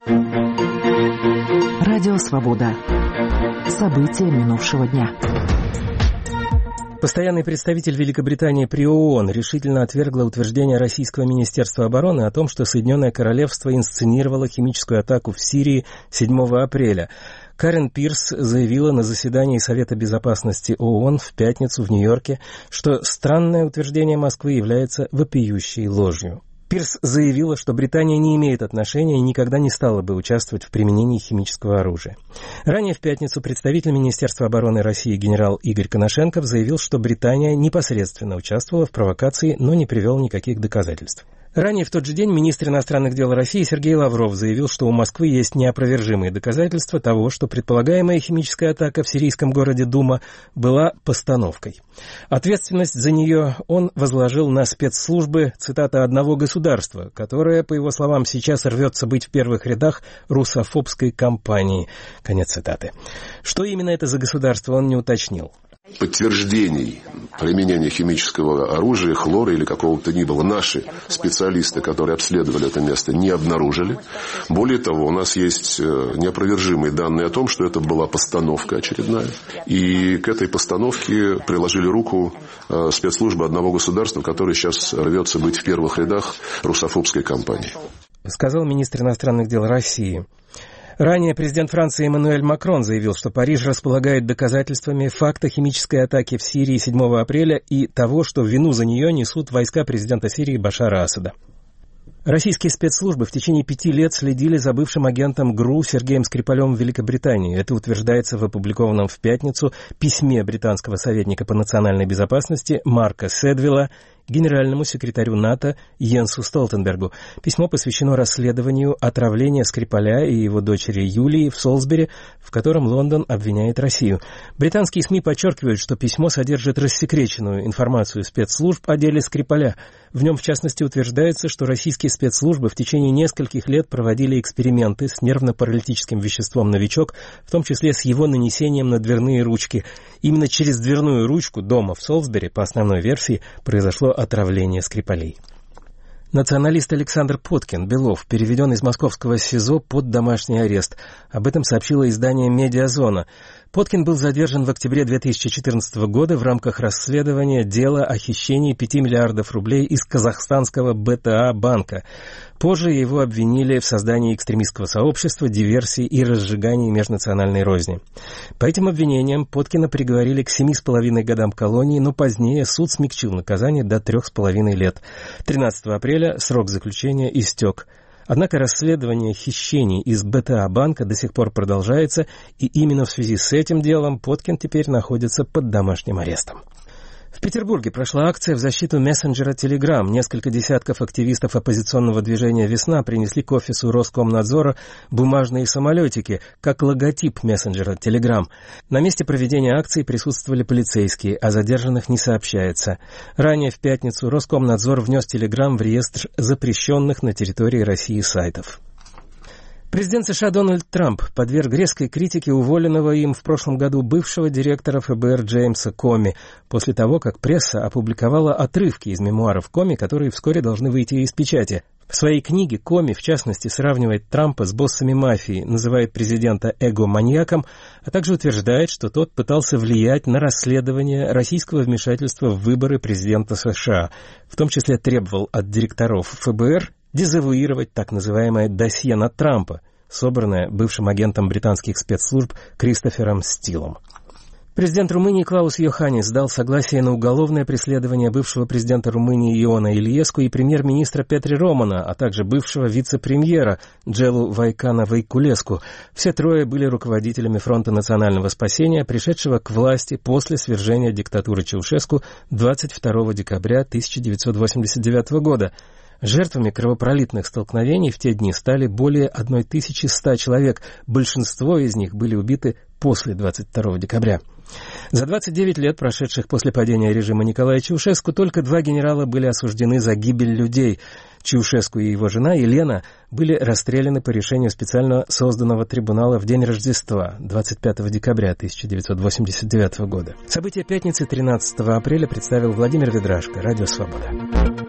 Радио «Свобода». События минувшего дня. Постоянный представитель Великобритании при ООН решительно отвергла утверждение российского Министерства обороны о том, что Соединенное Королевство инсценировало химическую атаку в Сирии 7 апреля. Карен Пирс заявила на заседании Совета безопасности ООН в пятницу в Нью-Йорке, что странное утверждение Москвы является вопиющей ложью. Пирс заявила, что Британия не имеет отношения и никогда не стала бы участвовать в применении химического оружия. Ранее в пятницу представитель Министерства обороны России генерал Игорь Коношенков заявил, что Британия непосредственно участвовала в провокации, но не привел никаких доказательств. Ранее в тот же день министр иностранных дел России Сергей Лавров заявил, что у Москвы есть неопровержимые доказательства того, что предполагаемая химическая атака в сирийском городе Дума была постановкой. Ответственность за нее он возложил на спецслужбы, цитата, «одного государства», которое, по его словам, сейчас рвется быть в первых рядах русофобской кампании. Конец цитаты. Что именно это за государство, он не уточнил. Подтверждений применения химического оружия, хлора или какого-то ни было наши специалисты, которые обследовали это место, не обнаружили. Более того, у нас есть неопровержимые данные о том, что это была постановка очередная. И к этой постановке приложили руку спецслужбы одного государства, которое сейчас рвется быть в первых рядах русофобской кампании. Сказал министр иностранных дел России. Ранее президент Франции Эммануэль Макрон заявил, что Париж располагает доказательствами факта химической атаки в Сирии 7 апреля и того, что вину за нее несут войска президента Сирии Башара Асада. Российские спецслужбы в течение 5 лет следили за бывшим агентом ГРУ Сергеем Скрипалем в Великобритании. Это утверждается в опубликованном в пятницу письме британского советника по национальной безопасности Марка Седвилла генеральному секретарю НАТО Йенсу Столтенбергу. Письмо посвящено расследованию отравления Скрипаля и его дочери Юлии в Солсбери, в котором Лондон обвиняет Россию. Британские СМИ подчеркивают, что письмо содержит рассекреченную информацию спецслужб о деле Скрипаля. В нем, в частности, утверждается, что российские спецслужбы в течение нескольких лет проводили эксперименты с нервно-паралитическим веществом «Новичок», в том числе с его нанесением на дверные ручки. Именно через дверную ручку дома в Солсбери, по основной версии, произошло отравление Скрипалей. Националист Александр Поткин, Белов, переведен из московского СИЗО под домашний арест. Об этом сообщило издание «Медиазона». Поткин был задержан в октябре 2014 года в рамках расследования дела о хищении 5 миллиардов рублей из казахстанского БТА банка. Позже его обвинили в создании экстремистского сообщества, диверсии и разжигании межнациональной розни. По этим обвинениям Поткина приговорили к 7,5 годам колонии, но позднее суд смягчил наказание до 3,5 лет. 13 апреля срок заключения истек. Однако расследование хищений из БТА банка до сих пор продолжается, и именно в связи с этим делом Поткин теперь находится под домашним арестом. В Петербурге прошла акция в защиту мессенджера Telegram. Несколько десятков активистов оппозиционного движения «Весна» принесли к офису Роскомнадзора бумажные самолетики, как логотип мессенджера Telegram. На месте проведения акции присутствовали полицейские, а задержанных не сообщается. Ранее в пятницу Роскомнадзор внес Telegram в реестр запрещенных на территории России сайтов. Президент США Дональд Трамп подверг резкой критике уволенного им в прошлом году бывшего директора ФБР Джеймса Коми после того, как пресса опубликовала отрывки из мемуаров Коми, которые вскоре должны выйти из печати. В своей книге Коми, в частности, сравнивает Трампа с боссами мафии, называет президента эго-маньяком, а также утверждает, что тот пытался влиять на расследование российского вмешательства в выборы президента США, в том числе требовал от директоров ФБР дезавуировать так называемое досье на Трампа, собранное бывшим агентом британских спецслужб Кристофером Стилом. Президент Румынии Клаус Йоханнис дал согласие на уголовное преследование бывшего президента Румынии Иона Ильеску и премьер-министра Петри Романа, а также бывшего вице-премьера Джелу Вайкана Вайкулеску. Все трое были руководителями Фронта национального спасения, пришедшего к власти после свержения диктатуры Чаушеску 22 декабря 1989 года. Жертвами кровопролитных столкновений в те дни стали более 1100 человек. Большинство из них были убиты после 22 декабря. За 29 лет, прошедших после падения режима Николая Чаушеску, только 2 генерала были осуждены за гибель людей. Чаушеску и его жена Елена были расстреляны по решению специально созданного трибунала в день Рождества, 25 декабря 1989 года. События пятницы 13 апреля представил Владимир Ведрашко, Радио «Свобода».